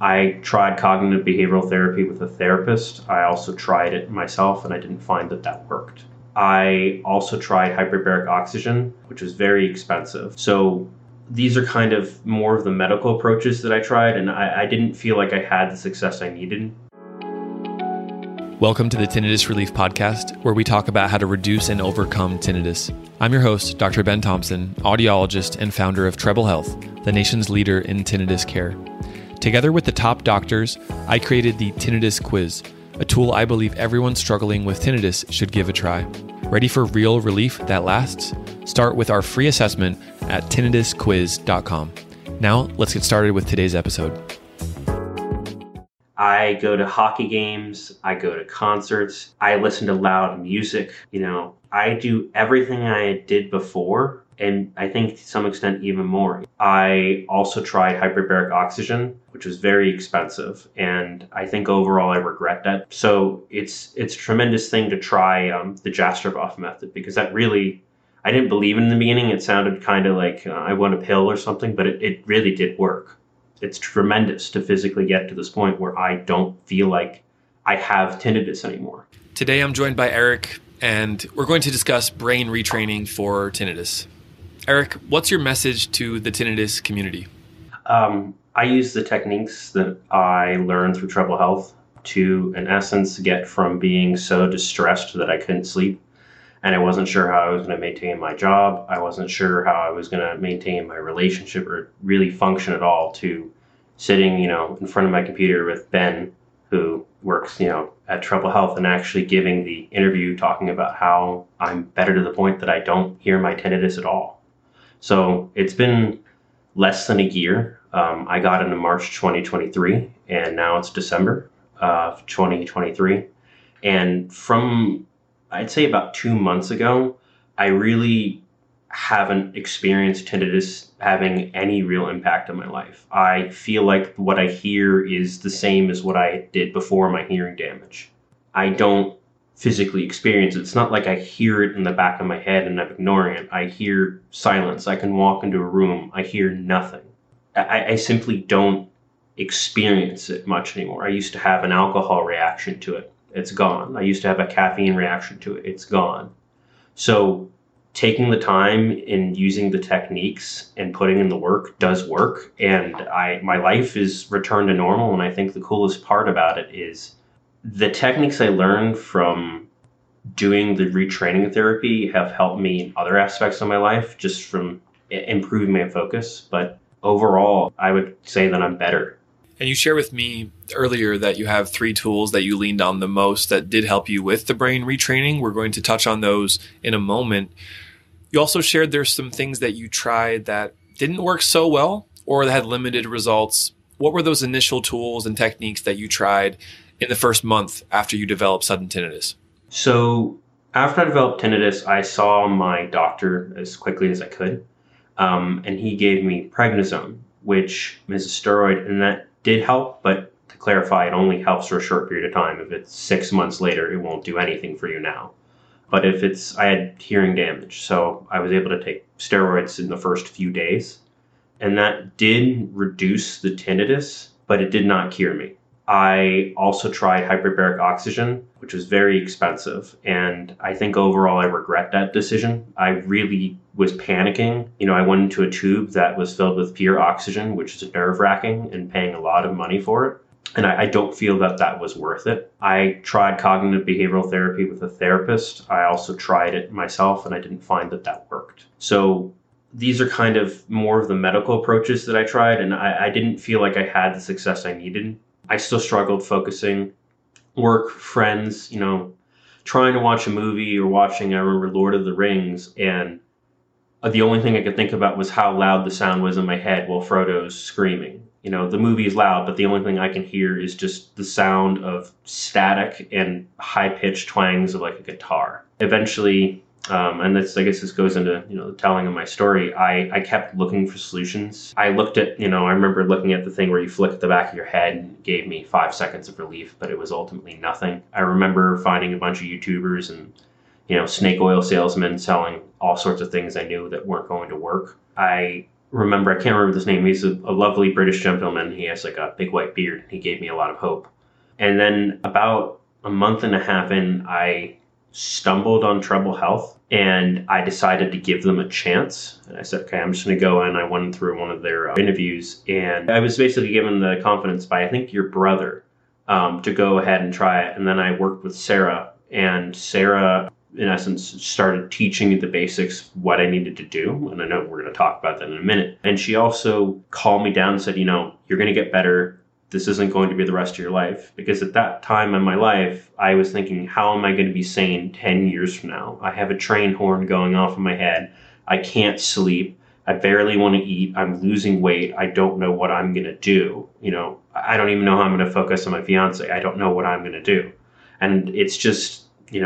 I tried cognitive behavioral therapy with a therapist. I also tried it myself, and I didn't find that that worked. I also tried hyperbaric oxygen, which was very expensive. So these are kind of more of the medical approaches that I tried, and I didn't feel like I had the success I needed. Welcome to the Tinnitus Relief Podcast, where we talk about how to reduce and overcome tinnitus. I'm your host, Dr. Ben Thompson, audiologist and founder of Treble Health, the nation's leader in tinnitus care. Together with the top doctors, I created the Tinnitus Quiz, a tool I believe everyone struggling with tinnitus should give a try. Ready for real relief that lasts? Start with our free assessment at tinnitusquiz.com. Now, let's get started with today's episode. I go to hockey games, I go to concerts, I listen to loud music, I do everything I did before, and I think to some extent even more. I also tried hyperbaric oxygen, which was very expensive, and I think overall I regret that. So it's a tremendous thing to try the Jastreboff method, because that really, I didn't believe in the beginning. It sounded kind of like I want a pill or something, but it really did work. It's tremendous to physically get to this point where I don't feel like I have tinnitus anymore. Today I'm joined by Eric, and we're going to discuss brain retraining for tinnitus. Eric, what's your message to the tinnitus community? I use the techniques that I learned through Treble Health to, in essence, get from being so distressed that I couldn't sleep, and I wasn't sure how I was going to maintain my job. I wasn't sure how I was going to maintain my relationship or really function at all, to sitting, in front of my computer with Ben, who works, at Treble Health, and actually giving the interview talking about how I'm better to the point that I don't hear my tinnitus at all. So it's been less than a year. I got into March 2023, and now it's December of 2023. And from, I'd say about 2 months ago, I really haven't experienced tinnitus having any real impact on my life. I feel like what I hear is the same as what I did before my hearing damage. I don't physically experience it. It's not like I hear it in the back of my head and I'm ignoring it. I hear silence. I can walk into a room. I hear nothing. I simply don't experience it much anymore. I used to have an alcohol reaction to it. It's gone. I used to have a caffeine reaction to it. It's gone. So taking the time and using the techniques and putting in the work does work. And my life is returned to normal. And I think the coolest part about it is the techniques I learned from doing the retraining therapy have helped me in other aspects of my life, just from improving my focus. But overall, I would say that I'm better. And you shared with me earlier that you have 3 tools that you leaned on the most that did help you with the brain retraining. We're going to touch on those in a moment. You also shared there's some things that you tried that didn't work so well or that had limited results. What were those initial tools and techniques that you tried in the first month after you developed sudden tinnitus? So after I developed tinnitus, I saw my doctor as quickly as I could. And he gave me prednisone, which is a steroid, and that did help. But to clarify, it only helps for a short period of time. If it's 6 months later, it won't do anything for you now. But I had hearing damage, so I was able to take steroids in the first few days. And that did reduce the tinnitus, but it did not cure me. I also tried hyperbaric oxygen, which was very expensive. And I think overall I regret that decision. I really was panicking. I went into a tube that was filled with pure oxygen, which is nerve-wracking, and paying a lot of money for it. And I don't feel that that was worth it. I tried cognitive behavioral therapy with a therapist. I also tried it myself, and I didn't find that that worked. So these are kind of more of the medical approaches that I tried, and I didn't feel like I had the success I needed. I still struggled focusing. Work, friends, trying to watch a movie or watching, I remember, Lord of the Rings, and the only thing I could think about was how loud the sound was in my head while Frodo's screaming. The movie is loud, but the only thing I can hear is just the sound of static and high-pitched twangs of like a guitar. Eventually, and I guess this goes into, the telling of my story, I kept looking for solutions. I looked at, I remember looking at the thing where you flick the back of your head, and it gave me 5 seconds of relief, but it was ultimately nothing. I remember finding a bunch of YouTubers and, snake oil salesmen selling all sorts of things I knew that weren't going to work. I remember, I can't remember his name. He's a lovely British gentleman. He has like a big white beard. He gave me a lot of hope. And then about a month and a half in, I stumbled on Treble Health and I decided to give them a chance. And I said, okay, I'm just going to go in. I went through one of their interviews and I was basically given the confidence by, I think, your brother to go ahead and try it. And then I worked with Sarah, and Sarah, in essence, started teaching me the basics, what I needed to do. And I know we're going to talk about that in a minute. And she also calmed me down and said, you're going to get better. This isn't going to be the rest of your life. Because at that time in my life, I was thinking, how am I going to be sane 10 years from now? I have a train horn going off in my head. I can't sleep. I barely want to eat. I'm losing weight. I don't know what I'm going to do. I don't even know how I'm going to focus on my fiance. I don't know what I'm going to do. And it's just,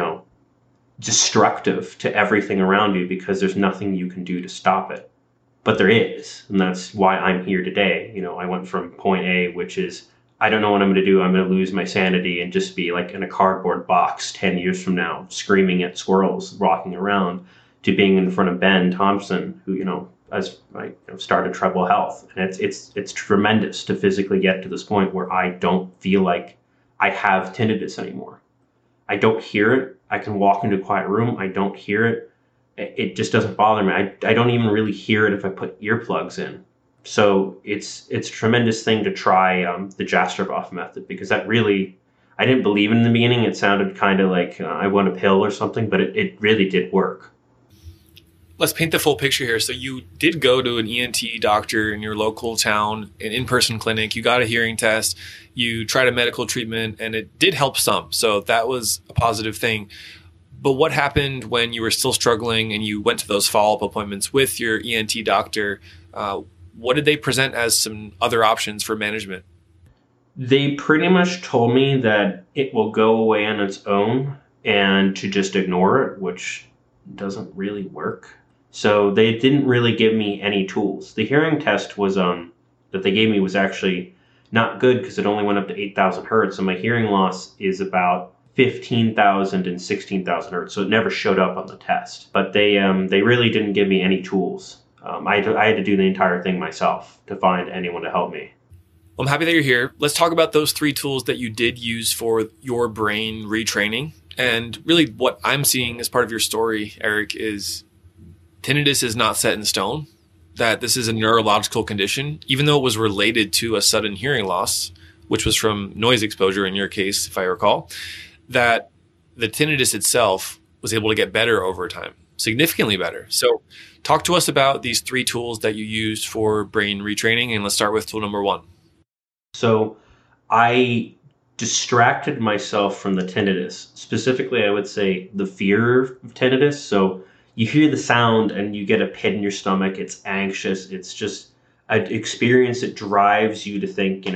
destructive to everything around you because there's nothing you can do to stop it. But there is, and that's why I'm here today. I went from point A, which is, I don't know what I'm going to do. I'm going to lose my sanity and just be like in a cardboard box 10 years from now, screaming at squirrels, walking around, to being in front of Ben Thompson, who, as I started Treble Health. And it's tremendous to physically get to this point where I don't feel like I have tinnitus anymore. I don't hear it. I can walk into a quiet room. I don't hear it. It just doesn't bother me. I don't even really hear it if I put earplugs in. So it's a tremendous thing to try the Jastroboff method, because that really, I didn't believe in the beginning. It sounded kind of like I want a pill or something, but it really did work. Let's paint the full picture here. So you did go to an ENT doctor in your local town, an in-person clinic. You got a hearing test. You tried a medical treatment, and it did help some. So that was a positive thing. But what happened when you were still struggling and you went to those follow-up appointments with your ENT doctor? What did they present as some other options for management? They pretty much told me that it will go away on its own and to just ignore it, which doesn't really work. So they didn't really give me any tools. The hearing test was that they gave me was actually not good because it only went up to 8,000 hertz, and my hearing loss is about 15,000 and 16,000 hertz, so it never showed up on the test. But they really didn't give me any tools. I had to do the entire thing myself to find anyone to help me. Well, I'm happy that you're here. Let's talk about those 3 tools that you did use for your brain retraining. And really what I'm seeing as part of your story, Eric, is tinnitus is not set in stone, that this is a neurological condition, even though it was related to a sudden hearing loss, which was from noise exposure in your case, if I recall, that the tinnitus itself was able to get better over time, significantly better. So talk to us about these 3 tools that you used for brain retraining, and let's start with tool number 1. So I distracted myself from the tinnitus. Specifically, I would say the fear of tinnitus. So you hear the sound and you get a pit in your stomach. It's anxious. It's just an experience that drives you to think,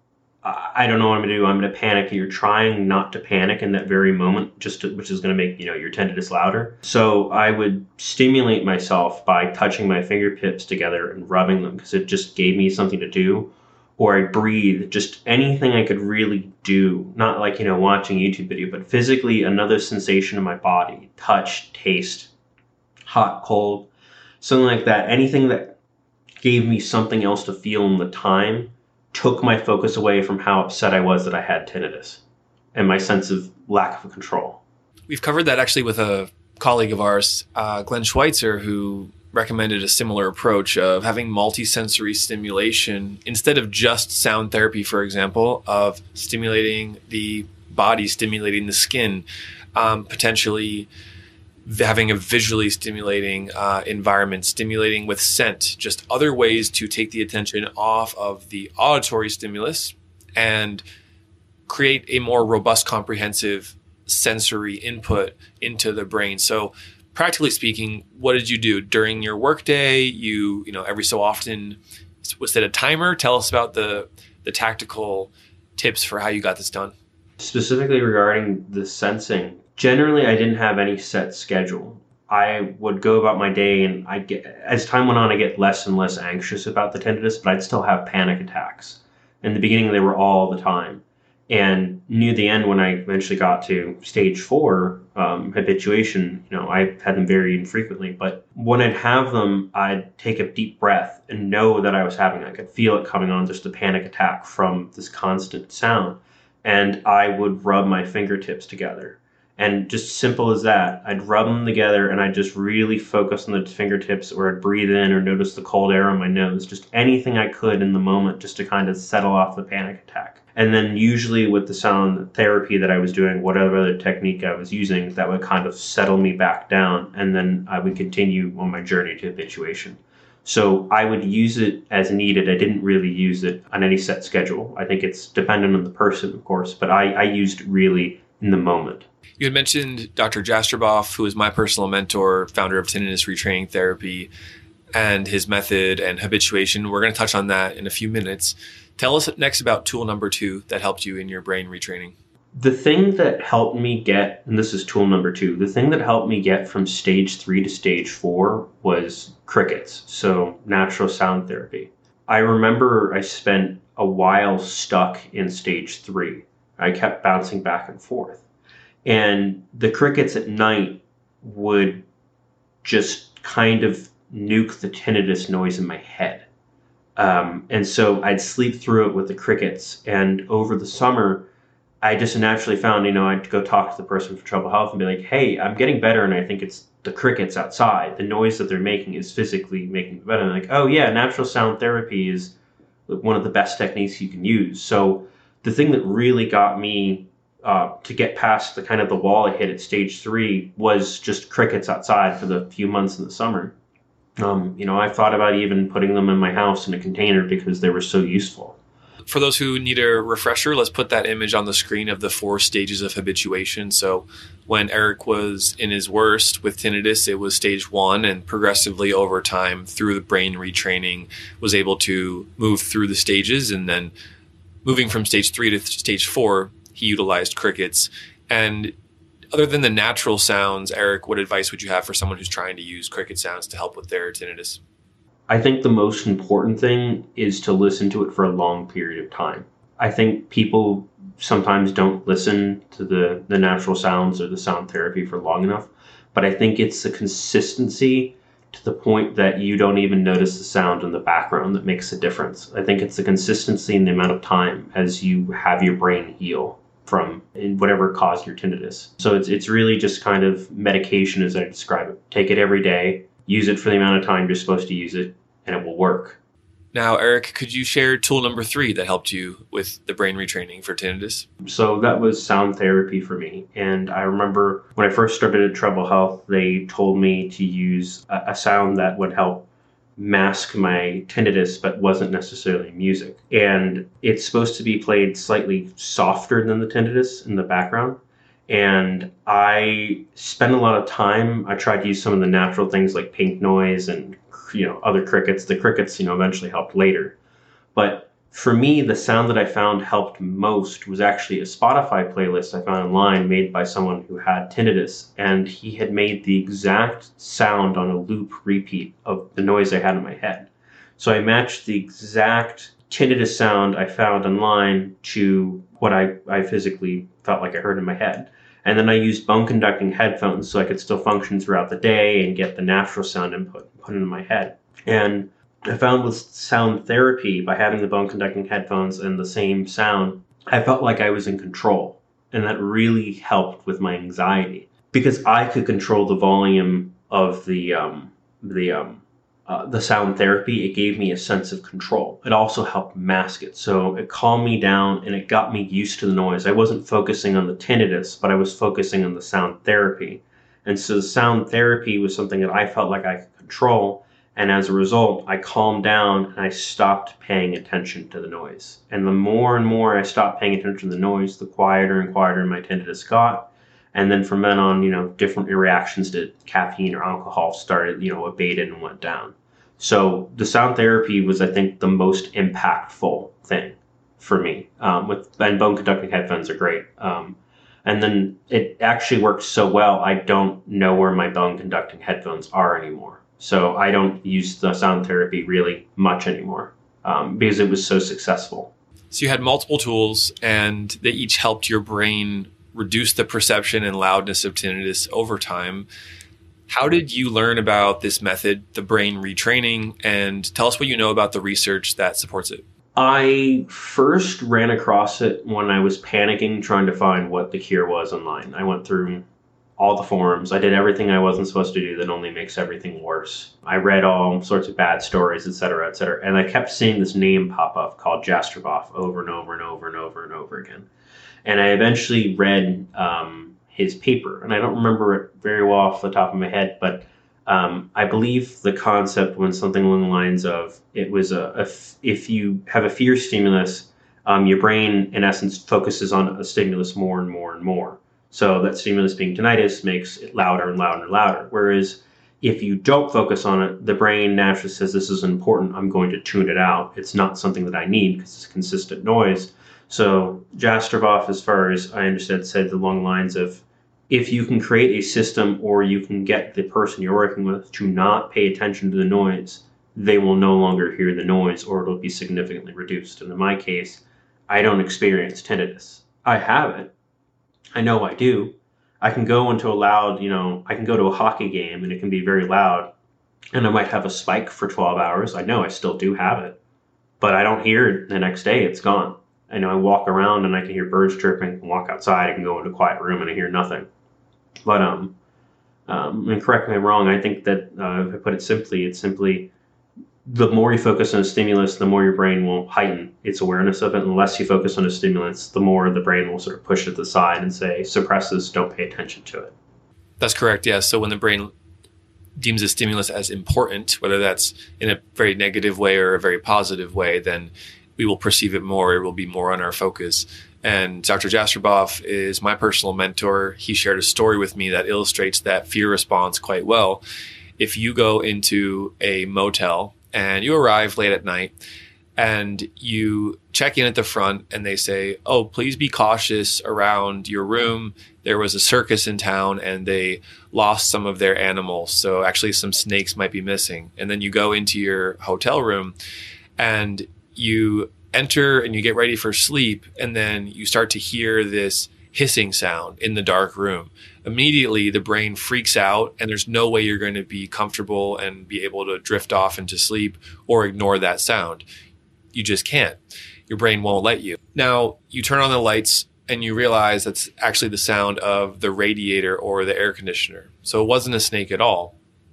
I don't know what I'm going to do. I'm going to panic. And you're trying not to panic in that very moment, which is going to make, your tinnitus louder. So I would stimulate myself by touching my fingertips together and rubbing them because it just gave me something to do. Or I breathe, just anything I could really do, not like, watching a YouTube video, but physically another sensation in my body, touch, taste, hot, cold, something like that. Anything that gave me something else to feel in the time took my focus away from how upset I was that I had tinnitus and my sense of lack of control. We've covered that actually with a colleague of ours, Glenn Schweitzer, who recommended a similar approach of having multisensory stimulation instead of just sound therapy, for example, of stimulating the body, stimulating the skin, potentially having a visually stimulating environment, stimulating with scent, just other ways to take the attention off of the auditory stimulus and create a more robust, comprehensive sensory input into the brain. So practically speaking, what did you do during your workday? You every so often set a timer. Tell us about the tactical tips for how you got this done. Specifically regarding the sensing, generally I didn't have any set schedule. I would go about my day, and as time went on, I get less and less anxious about the tinnitus, but I'd still have panic attacks. In the beginning, they were all the time. And near the end, when I eventually got to stage 4, habituation, I had them very infrequently. But when I'd have them, I'd take a deep breath and know that I could feel it coming on, just a panic attack from this constant sound. And I would rub my fingertips together. And just simple as that, I'd rub them together and I'd just really focus on the fingertips, or I'd breathe in or notice the cold air on my nose, just anything I could in the moment just to kind of settle off the panic attack. And then usually with the sound therapy that I was doing, whatever other technique I was using, that would kind of settle me back down. And then I would continue on my journey to habituation. So I would use it as needed. I didn't really use it on any set schedule. I think it's dependent on the person, of course, but I used really in the moment. You had mentioned Dr. Jastreboff, who is my personal mentor, founder of tinnitus retraining therapy, and his method and habituation. We're going to touch on that in a few minutes. Tell us next about tool number 2 that helped you in your brain retraining. The thing that helped me get, and this is tool number 2, the thing that helped me get from stage 3 to stage 4 was crickets, so natural sound therapy. I remember I spent a while stuck in stage 3. I kept bouncing back and forth. And the crickets at night would just kind of nuke the tinnitus noise in my head. And so I'd sleep through it with the crickets. And over the summer, I just naturally found, I'd go talk to the person for Treble Health and be like, hey, I'm getting better. And I think it's the crickets outside. The noise that they're making is physically making me better. And I'm like, oh yeah, natural sound therapy is one of the best techniques you can use. So the thing that really got me to get past the kind of the wall I hit at stage 3 was just crickets outside for the few months in the summer. I thought about even putting them in my house in a container because they were so useful. For those who need a refresher, let's put that image on the screen of the 4 stages of habituation. So when Eric was in his worst with tinnitus, it was stage 1, and progressively over time through the brain retraining was able to move through the stages. And then moving from stage 3 to stage 4, he utilized crickets. And other than the natural sounds, Eric, what advice would you have for someone who's trying to use cricket sounds to help with their tinnitus? I think the most important thing is to listen to it for a long period of time. I think people sometimes don't listen to the natural sounds or the sound therapy for long enough, but I think it's the consistency to the point that you don't even notice the sound in the background that makes a difference. I think it's the consistency and the amount of time as you have your brain heal from whatever caused your tinnitus. So it's really just kind of medication as I describe it. Take it every day, use it for the amount of time you're supposed to use it, and it will work. Now, Eric, could you share tool number 3 that helped you with the brain retraining for tinnitus? So that was sound therapy for me. And I remember when I first started at Treble Health, they told me to use a sound that would help mask my tinnitus, but wasn't necessarily music. And it's supposed to be played slightly softer than the tinnitus in the background. And I spent a lot of time, I tried to use some of the natural things like pink noise and other crickets. The crickets, eventually helped later. But for me, the sound that I found helped most was actually a Spotify playlist I found online made by someone who had tinnitus. And he had made the exact sound on a loop repeat of the noise I had in my head. So I matched the exact tinnitus sound I found online to what I physically felt like I heard in my head. And then I used bone conducting headphones so I could still function throughout the day and get the natural sound input and put it in my head. And I found with sound therapy, by having the bone conducting headphones and the same sound, I felt like I was in control. And that really helped with my anxiety because I could control the volume of the sound therapy. It gave me a sense of control. It also helped mask it. So it calmed me down and it got me used to the noise. I wasn't focusing on the tinnitus, but I was focusing on the sound therapy. And so the sound therapy was something that I felt like I could control. And as a result, I calmed down and I stopped paying attention to the noise. And the more and more I stopped paying attention to the noise, the quieter and quieter my tinnitus got. And then from then on, different reactions to caffeine or alcohol started, abated and went down. So the sound therapy was, I think, the most impactful thing for me. And bone conducting headphones are great. And then it actually works so well, I don't know where my bone conducting headphones are anymore. So I don't use the sound therapy really much anymore because it was so successful. So you had multiple tools and they each helped your brain reduce the perception and loudness of tinnitus over time. How did you learn about this method, the brain retraining, and tell us what you know about the research that supports it? I first ran across it when I was panicking trying to find what the cure was online. I went through all the forums. I did everything I wasn't supposed to do that only makes everything worse. I read all sorts of bad stories, et cetera, and I kept seeing this name pop up called Jastroboff over and over and over and over and over again. And I eventually read his paper, and I don't remember it very well off the top of my head, but I believe the concept went something along the lines of it was if you have a fear stimulus, your brain in essence focuses on a stimulus more and more and more. So that stimulus being tinnitus makes it louder and louder and louder. Whereas if you don't focus on it, the brain naturally says, this is important, I'm going to tune it out. It's not something that I need because it's consistent noise. So Jastroboff, as far as I understand, said along the lines of, if you can create a system or you can get the person you're working with to not pay attention to the noise, they will no longer hear the noise or it'll be significantly reduced. And in my case, I don't experience tinnitus. I have it. I know I do. I can go into I can go to a hockey game and it can be very loud and I might have a spike for 12 hours. I know I still do have it, but I don't hear it the next day. It's gone. I know I walk around and I can hear birds chirping, and walk outside, I can go into a quiet room and I hear nothing. But, and correct me if I'm wrong, I think that if I put it simply, it's simply the more you focus on a stimulus, the more your brain will heighten its awareness of it. And the less you focus on a stimulus, the more the brain will sort of push it to the side and say, suppress this, don't pay attention to it. That's correct, yeah. So when the brain deems a stimulus as important, whether that's in a very negative way or a very positive way, then we will perceive it more. It will be more on our focus. And Dr. Jastroboff is my personal mentor. He shared a story with me that illustrates that fear response quite well. If you go into a motel and you arrive late at night and you check in at the front and they say, oh, please be cautious around your room. There was a circus in town and they lost some of their animals. So actually some snakes might be missing. And then you go into your hotel room and you enter and you get ready for sleep. And then you start to hear this hissing sound in the dark room. Immediately the brain freaks out and there's no way you're going to be comfortable and be able to drift off into sleep or ignore that sound. You just can't. Your brain won't let you. Now you turn on the lights and you realize that's actually the sound of the radiator or the air conditioner. So it wasn't a snake at all.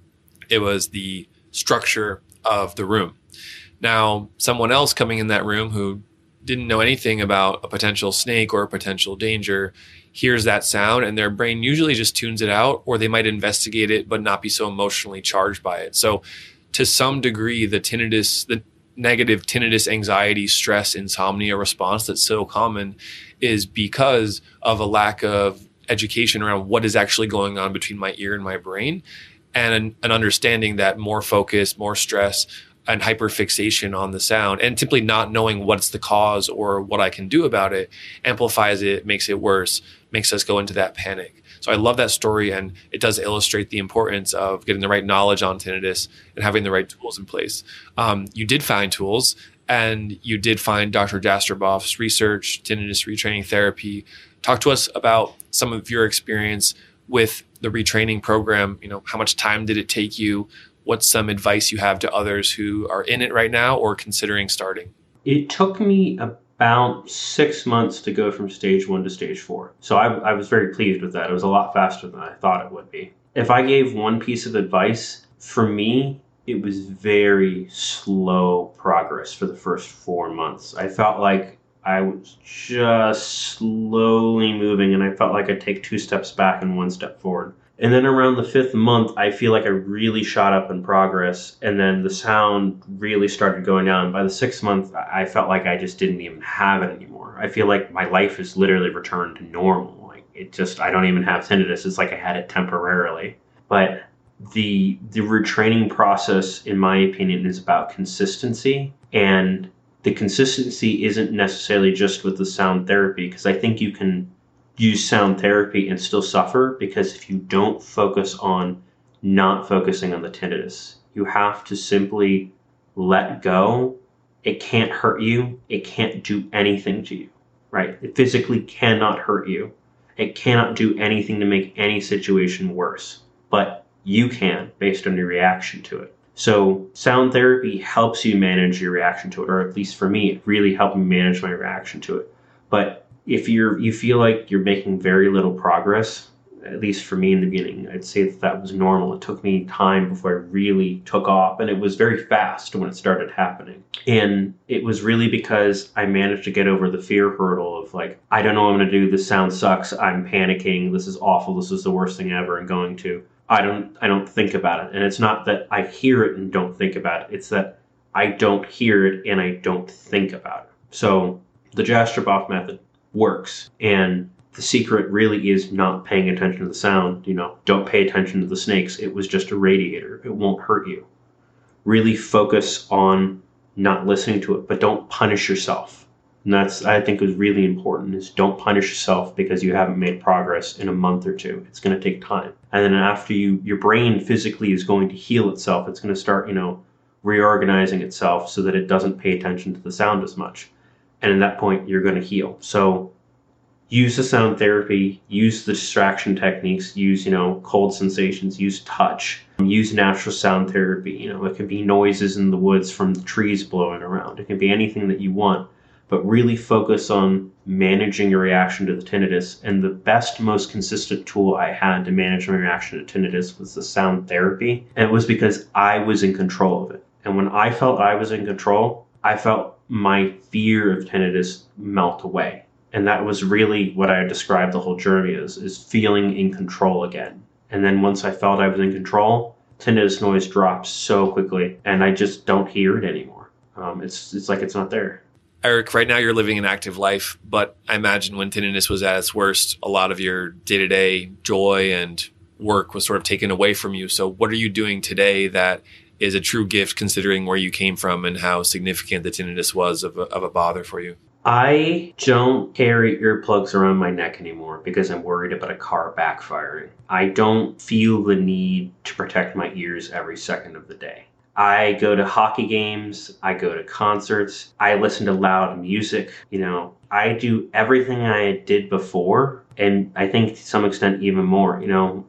It was the structure of the room. Now, someone else coming in that room who didn't know anything about a potential snake or a potential danger hears that sound and their brain usually just tunes it out, or they might investigate it but not be so emotionally charged by it. So to some degree, the tinnitus, the negative tinnitus, anxiety, stress, insomnia response that's so common is because of a lack of education around what is actually going on between my ear and my brain, and an understanding that more focus, more stress, and hyperfixation on the sound and simply not knowing what's the cause or what I can do about it amplifies it, makes it worse, makes us go into that panic. So I love that story, and it does illustrate the importance of getting the right knowledge on tinnitus and having the right tools in place. You did find tools, and you did find Dr. Jastroboff's research, tinnitus retraining therapy. Talk to us about some of your experience with the retraining program. You know, how much time did it take you? What's some advice you have to others who are in it right now or considering starting? It took me about 6 months to go from stage 1 to stage 4. So I was very pleased with that. It was a lot faster than I thought it would be. If I gave one piece of advice, for me, it was very slow progress for the first 4 months. I felt like I was just slowly moving, and I felt like I'd take 2 steps back and 1 step forward. And then around the 5th month, I feel like I really shot up in progress, and then the sound really started going down. By the 6th month, I felt like I just didn't even have it anymore. I feel like my life has literally returned to normal. Like I don't even have tinnitus. It's like I had it temporarily. But the retraining process, in my opinion, is about consistency, and the consistency isn't necessarily just with the sound therapy, because I think you can use sound therapy and still suffer, because if you don't focus on not focusing on the tinnitus, you have to simply let go It can't hurt you. It can't do anything to you, right? It physically cannot hurt you. It cannot do anything to make any situation worse, but you can based on your reaction to it. So sound therapy helps you manage your reaction to it, or at least for me, it really helped me manage my reaction to it. But if you feel like you're making very little progress, at least for me in the beginning, I'd say that was normal. It took me time before I really took off, and it was very fast when it started happening. And it was really because I managed to get over the fear hurdle of like, I don't know what I'm going to do. This sound sucks. I'm panicking. This is awful. This is the worst thing ever. I'm going to. I don't think about it. And it's not that I hear it and don't think about it. It's that I don't hear it and I don't think about it. So the Jastroboff method works. And the secret really is not paying attention to the sound. Don't pay attention to the snakes. It was just a radiator. It won't hurt you. Really focus on not listening to it, but don't punish yourself. And that's, I think, is really important, is don't punish yourself because you haven't made progress in a month or two. It's going to take time. And then after your brain physically is going to heal itself. It's going to start, reorganizing itself so that it doesn't pay attention to the sound as much. And at that point, you're going to heal. So use the sound therapy, use the distraction techniques, use, cold sensations, use touch, use natural sound therapy. It can be noises in the woods from the trees blowing around. It can be anything that you want, but really focus on managing your reaction to the tinnitus. And the best, most consistent tool I had to manage my reaction to tinnitus was the sound therapy. And it was because I was in control of it. And when I felt I was in control, I felt my fear of tinnitus melt away. And that was really what I described the whole journey as, is feeling in control again. And then once I felt I was in control, tinnitus noise drops so quickly and I just don't hear it anymore. It's like it's not there. Eric, right now you're living an active life, but I imagine when tinnitus was at its worst, a lot of your day-to-day joy and work was sort of taken away from you. So what are you doing today that is a true gift considering where you came from and how significant the tinnitus was of a bother for you? I don't carry earplugs around my neck anymore because I'm worried about a car backfiring. I don't feel the need to protect my ears every second of the day. I go to hockey games, I go to concerts, I listen to loud music, I do everything I did before, and I think to some extent even more.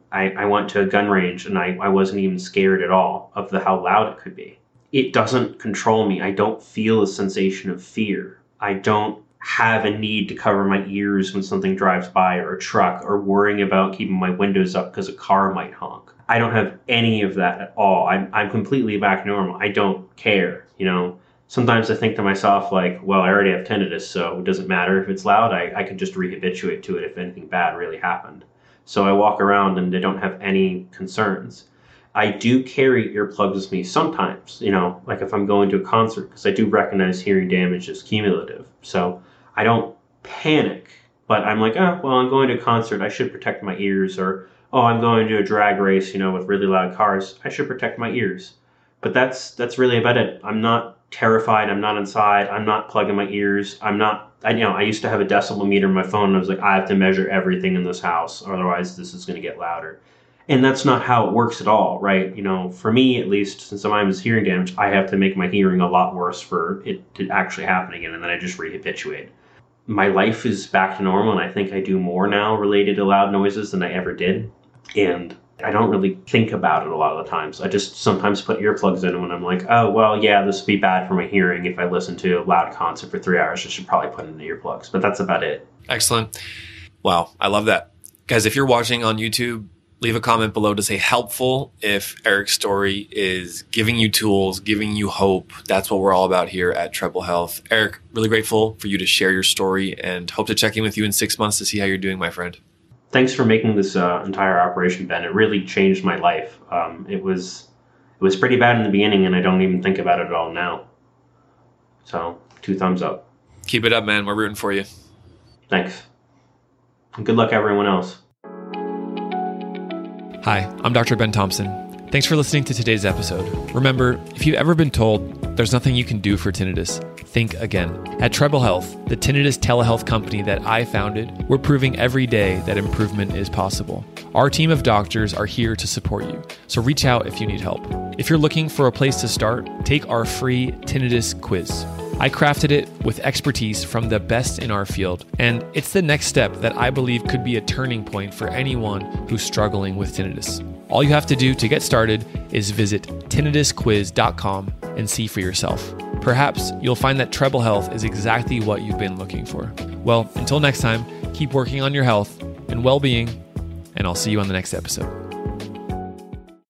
I went to a gun range and I wasn't even scared at all of how loud it could be. It doesn't control me. I don't feel a sensation of fear. I don't have a need to cover my ears when something drives by or a truck, or worrying about keeping my windows up because a car might honk. I don't have any of that at all. I'm completely back normal. I don't care. Sometimes I think to myself like, well, I already have tinnitus, so it doesn't matter if it's loud. I could just rehabituate to it if anything bad really happened. So I walk around and I don't have any concerns. I do carry earplugs with me sometimes, like if I'm going to a concert, because I do recognize hearing damage as cumulative. So I don't panic, but I'm like, oh, well, I'm going to a concert. I should protect my ears. Or, oh, I'm going to a drag race, with really loud cars. I should protect my ears. But that's really about it. I'm not terrified. I'm not inside. I'm not plugging my ears. I used to have a decibel meter in my phone, and I was like, I have to measure everything in this house, otherwise this is going to get louder. And that's not how it works at all, right? For me, at least, since I was hearing damage, I have to make my hearing a lot worse for it to actually happen again, and then I just rehabituate. My life is back to normal, and I think I do more now related to loud noises than I ever did. And I don't really think about it a lot of the times. I just sometimes put earplugs in when I'm like, oh, well, yeah, this would be bad for my hearing. If I listen to a loud concert for 3 hours, I should probably put in the earplugs. But that's about it. Excellent. Wow, I love that. Guys, if you're watching on YouTube, leave a comment below to say helpful if Eric's story is giving you tools, giving you hope. That's what we're all about here at Treble Health. Eric, really grateful for you to share your story and hope to check in with you in 6 months to see how you're doing, my friend. Thanks for making this entire operation, Ben. It really changed my life. It was pretty bad in the beginning, and I don't even think about it at all now. So, 2 thumbs up. Keep it up, man. We're rooting for you. Thanks. And good luck, everyone else. Hi, I'm Dr. Ben Thompson. Thanks for listening to today's episode. Remember, if you've ever been told there's nothing you can do for tinnitus, think again. At Treble Health, the tinnitus telehealth company that I founded, we're proving every day that improvement is possible. Our team of doctors are here to support you, so reach out if you need help. If you're looking for a place to start, take our free tinnitus quiz. I crafted it with expertise from the best in our field, and it's the next step that I believe could be a turning point for anyone who's struggling with tinnitus. All you have to do to get started is visit tinnitusquiz.com and see for yourself. Perhaps you'll find that Treble Health is exactly what you've been looking for. Well, until next time, keep working on your health and well-being, and I'll see you on the next episode.